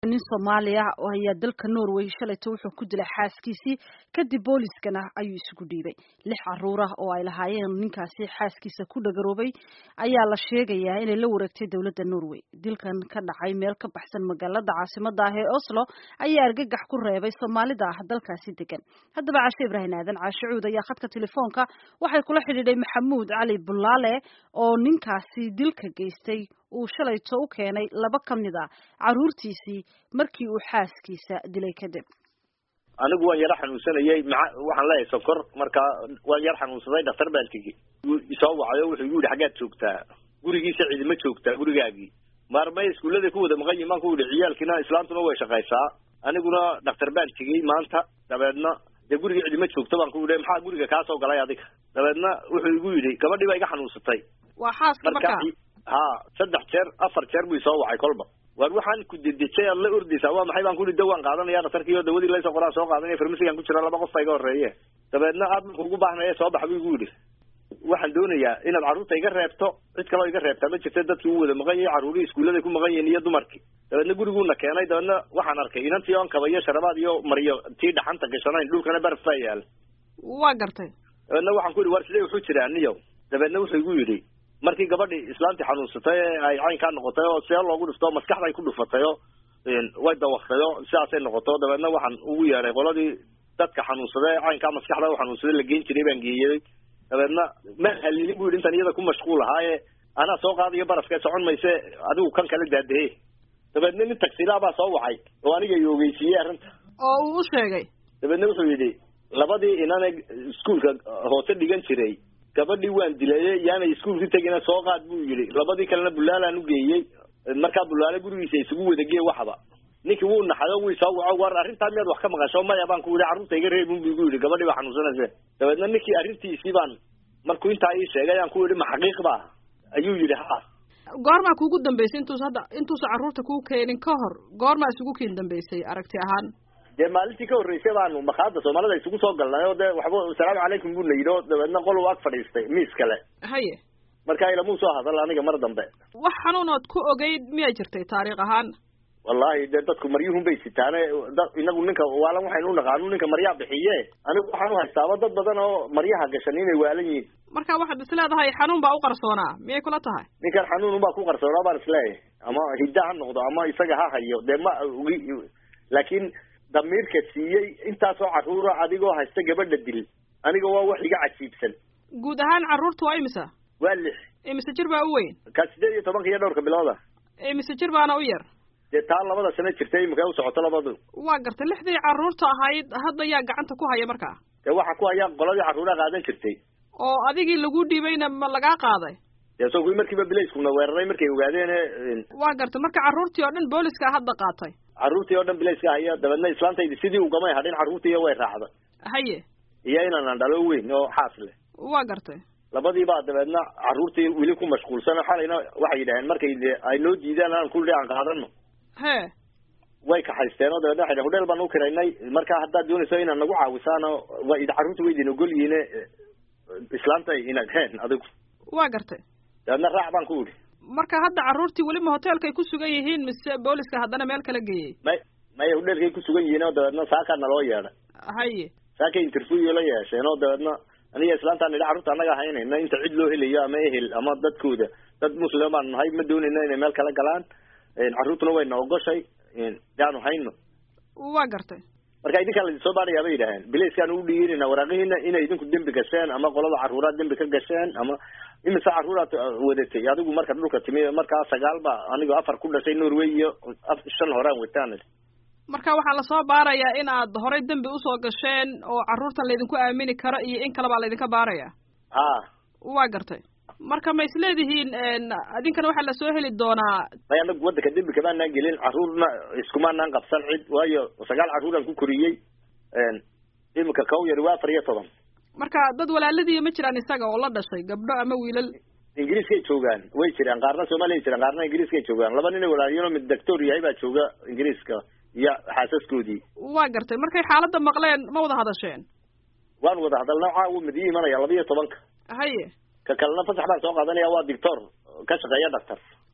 nin Soomaali ah oo ayaa dalka Norway shalayto wuxuu ku dilay xaaskiisii kadib booliskana ayuu isugu dhiibay 6 caruur ah oo ay lahaayeen ninkaasi xaaskiisa ku dhagaroobay ayaa la sheegayaa inay la wareegtay dawladda Norway dilkan ka dhacay meel ka baxsan magaalada caasimadda ah ee Oslo ayaa argagax ku reebay Soomaalida ah dalkaasi degan haddaba Caashe Ibrahim Aadan Caashe Cuud ayaa khadka telefoonka waxay kula xidhiidhay Maxamuud Cali Bulaale oo ninkaasi dilka geystay uu shalayto u keenay 2 kamid ah caruurtiisii markii uu xaaskiisa dilay kadib anigu waan yara xanuunsanayay waxaan leeyahay sokor marka waan yar xanuunsaday dhakhtar baan tigi isoo wacayo wuxuu yiri xagaad joogtaa gurigiisa ciidama joogtaa gurigaagii maarmay iskuulada ku wada maqan yimaan ku wada ciyaalkina islaantuna way shaqaysaa aniguna dhakhtar baan tigay maanta dabeedna guriga ciidama joogta baan ku wada maxaa guriga ka soo galay adiga dabeedna wuxuu igu yiri gabadhii baa iga xanuunsatay waa xaaska marka saddex jeer afar jeer buu soo wacay kolba waan waxaan ku dedejay alla ordaysa waa maxay baan ku yiri dawaan qaadanaya dhakhtarkii dawadii la soo qoraa soo qaadanaya farmasigan ku jira 2 qof ay iga horeeyeen dabeedna aad ugu baahnaa soo baxay igu yiri waxaan doonayaa inaad caruurta iga reebto cid kale oo iga reebta ma jirto dadkii wada maqan yahay caruurii iskuulada ku maqan yihiin iyo dumarkii dabeedna guriguuna keenay dabeedna waxaan arkay inantii oo kabayo sharabaad iyo mariyo tii dhaxanta gashanayn dhulkana baraf baa yaal waa gartay dabeedna waxaan ku yiri war sidee wuxuu jiraa niyow dabeedna wuxuu igu yiri markii gabadhii islaantii xanuunsatay ay caynka noqotay oo si loogu dhufto maskaxda ay ku dhufatay oo way dawaqtay oo sidaas ay noqoto dabeedna waxaan ugu yeeray qoladii dadka xanuunsaday caynka maskaxda oo xanuunsaday la geyn jiray baan geeyay dabeedna ma halilin buu intan iyada ku mashquul ahaaye ana soo qaadiyo barafka socon mayse adigu kan kala daadee dabeedna nin taksiila baa soo wacay oo aniga yoogeysiiyay arrinta oo uu u sheegay dabeedna wuxuu yidhi labadii inaan iskuulka hoose dhigan jiray gabadhii waan dilayay yaana iskuulka tagina soo qaad buu yiri labadii kalena bulaalaan u geeyay marka bulaale gurigiisa isugu wadageey waxba ninkii wuu naxayo wuu soo waco war arrinta mid wax ka maqasho ma yabaan ku yiri caruurta iga reeb buu yiri gabadhii waa xanuunsanaysa dabeedna ninkii arrintiisii baan markuu intaa ii sheegay aan ku yiri ma xaqiiq ba ayuu yiri ha goorma kuugu dambeysay intuu caruurta ku keenin ka hor goorma isugu keen dambeysay aragti ahaan maalintii ka horeysay baanu maqaada Soomaalida isugu soo galnay oo waxba salaamu calaykum buu leeyahay dabeedna qol uu ag fadhiistay miis kale haye marka ila muu soo hadal aniga mar dambe wax xanuunood ku ogeyd miyay jirtay taariikh ahaan wallahi dadku maryuhun bay sitaan inagu ninka waalan waxaynu u naqaano ninka maryaa bixiye anigu waxaan u haystaa dad badan oo maryaha gashan inay waalan yihiin marka waxaad isleedahay xanuun baa u qarsoonaa miyay kula tahay ninkan xanuun baa ku qarsoonaa baan isleeyahay ama hiddaha noqdo ama isaga ha hayo ma laakiin damiirka siiyay intaas oo caruura adigoo haysta gabadha dil aniga waa wax iga cajiibsan guud ahaan caruurtu waa imisa waa 6 imisa jir baa u weyn ka 18 iyo dhowrka bilooda imisa jir baana u yar taa 2 sano jirtay imika u socoto labadu waa gartay 6dii caruurta ahayd hadda yaa gacanta ku haya markaa waxa ku haya qoladii caruura qaadan jirtay oo adigii lagu dhiibayna ma laga qaaday soo kuwi markiiba bilayskuna weeraray markay ogaadeen waa gartay marka caruurtii oo dhan booliska hadda qaatay caruurtii oo dhan bilayska haya dabeedna islaantaydi sidii uu gamay hadin caruurtii way raacda haye iyo inaan dhalo weyn oo xaas leh waa gartay labadii baa dabeedna caruurtii wili ku mashquulsan xalayna waxay yidhaahdeen markay ay noo diidaan aan kulli aan qaadano way ka haysteen oo dabeedna waxay hodeel baan u kiraynay marka haddaad doonayso inaad nagu caawisaan waa caruurtii way idin ogol yihiin islaantay inaad heen adigu waa gartay dabeedna raac baan ku yidhi marka hadda caruurtii weli ma hoteelkay ku sugan yihiin mise booliska haddana meel kala geeyey maya hoteelkay ku sugan yihiin oo dabeedna saakaa naloo yeedhay haye saakay interview la yeesheen oo dabeedna aniga islaantaan idha carruurta annaga haynayna inta cid loo helayo ama ehel ama dadkooda dad muslim baan nahay ma doonayna inay meel kala galaan carruurtuna way noogoshay yaanu hayno waa gartay marka idinkaa la soo baarayaa bay yidhaaheen bilayskaan ugu dhiirinayna waraaqihiina inay idinku dembi gasheen ama qolada carruuraad dembi ka gasheen ama imise carruuraad wadatay adigu marka dhulka timi markaa 9 baa aniga 4 ku dhashay Norway iyo 5 horaan wataan marka waxaa la soo baarayaa in aad horay dambi usoo gasheen oo carruurtan laydinku aamini karo iyo in kale baa laydinka baarayaa waa gartay marka ma isleedihiin adinkana waxaa la soo heli doonaa anagu waddanka dembi kamaanaan gelin carruurna iskumaanaan qabsan cid waayo 9 carruuraan ku koriyey imika kow yar waa 14 marka dad walaaladii ma jiraan isaga oo la dhashay gabdho ama wiilal ingiriiskay joogaan way jiraan qaarna Soomaaliya jiraan qaarna ingiriiskay joogaan laba nin walaaliyo mid doctor yahay baa jooga ingiriiska iyo xaasaskoodii waa gartay markay xaaladda maqleen ma wada hadasheen waan wada hadalnaa caawa mid iimanaya 12 haye ka kalena fasax baan soo qaadanaya waa doctor ka shaqeeya doctor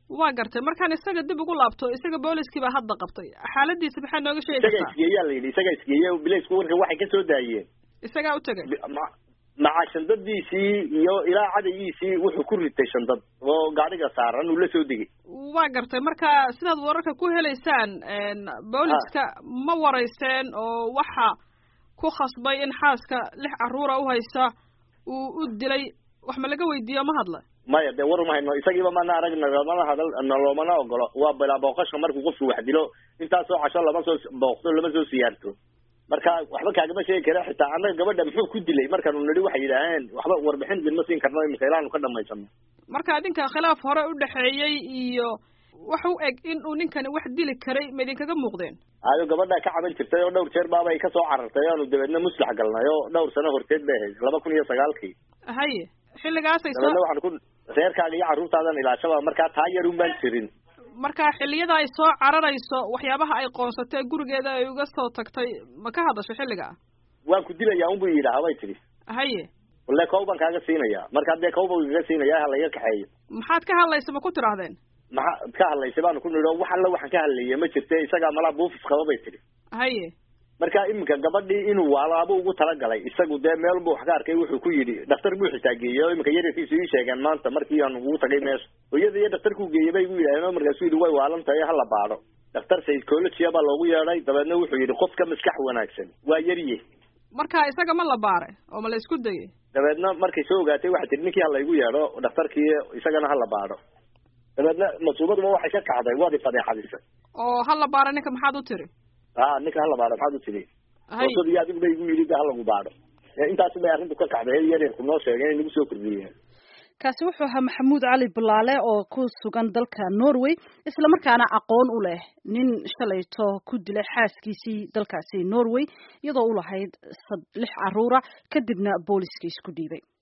waa gartay markaan isaga dib ugu laabto isaga booliskii baa hadda qabtay xaaladiisa maxaa nooga sheegi kartaa isaga isgeeyaa la yidhi isaga isgeeya bilaysku warka waxay kasoo daayeen isagaa u tegay maca shandadiisii iyo ilaa cadayiisii wuxuu ku ritay shandad oo gaadhiga saaran uu la soo degay waa gartay marka sidaad wararka ku helaysaan booliska ma warayseen oo waxa ku khasbay in xaaska 6 carruura u haysa uu u dilay wax ma laga weydiiyo ma hadla maya dee war uma hayno isagiiba mana aragna mana hadal loomana ogolo waa bilaa booqasha markuu qofku wax dilo intaasoo casho lama soo booqdo lama soo siyaarto marka waxba kaagama sheegi kara xitaa annaga gabadha muxuu ku dilay markaanu nidhi waxay yidhaaheen waxba warbixin idinma siin karno imika ilaanu ka dhamaysano marka adinka khilaaf hore u dhexeeyey iyo wax u eg in uu ninkani wax dili karay ma idinkaga muuqdeen ayo gabadha ka caban jirtay oo dhowr jeer baaba ay kasoo carartay aanu dabeedna muslax galnay oo dhowr sano horteed bay ahayd 2009 haye xilligaasay soo dabeedna waxaan ku reerkaaga iyo carruurtaadan ilaashaba markaa taa yar un baan jirin marka xilliyada ay soo cararayso waxyaabaha ay qoonsatay gurigeeda ay uga soo tagtay ma ka hadasho xilliga waan ku dilayaa un buu yidhaha bay tiri haye walle kow baan kaaga siinayaa marka haddee kow baan kaga siinayaa ha laga kaxeeyo maxaad ka hadlaysa ma ku tidhaahdeen maxaad ka hadlaysay baanu ku nidhi wax alla waxaan ka hadlayay ma jirte isagaa malaa buufis qaba bay tiri haye marka iminka gabadhii inuu waalaabo ugu talagalay isagu dee meel buu wax ka arkay wuxuu ku yidhi dhakhtar buu xitaa geeyey oo iminka yaryarkiisu ii sheegeen maanta markii aan ugu tagay meesha hooyada iyo dhakhtarkuu geeyey bay igu yidhahdeen oo markaasuu yidhi way waalan tahay hala baadho dhakhtar psychologia baa loogu yeedhay dabeedna wuxuu yidhi qofka maskax wanaagsan waa yarye marka isaga ma la baaray oo ma la isku dayay dabeedna markay soo ogaatay waxay tihi ninkii hala igu yeedho dhakhtarkii isagana hala baadho dabeedna masuubaduba waxay ka kacday waad ifadeexadisay oo hala baara ninka maxaad u tiri ninka hala baadho maxaad u tiri wasad iyo adigu bay igu yidhi hala lagu baadho intaasi bay arrintu ka kacday yaryarku noo sheegay in lagu soo kordhiyeen kaasi wuxuu ahaa maxamuud cali bulaale oo ku sugan dalka Norway isla markaana aqoon u leh nin shalayto ku dilay xaaskiisii dalkaasi Norway iyadoo u lahayd 6 carruura kadibna booliska isku dhiibay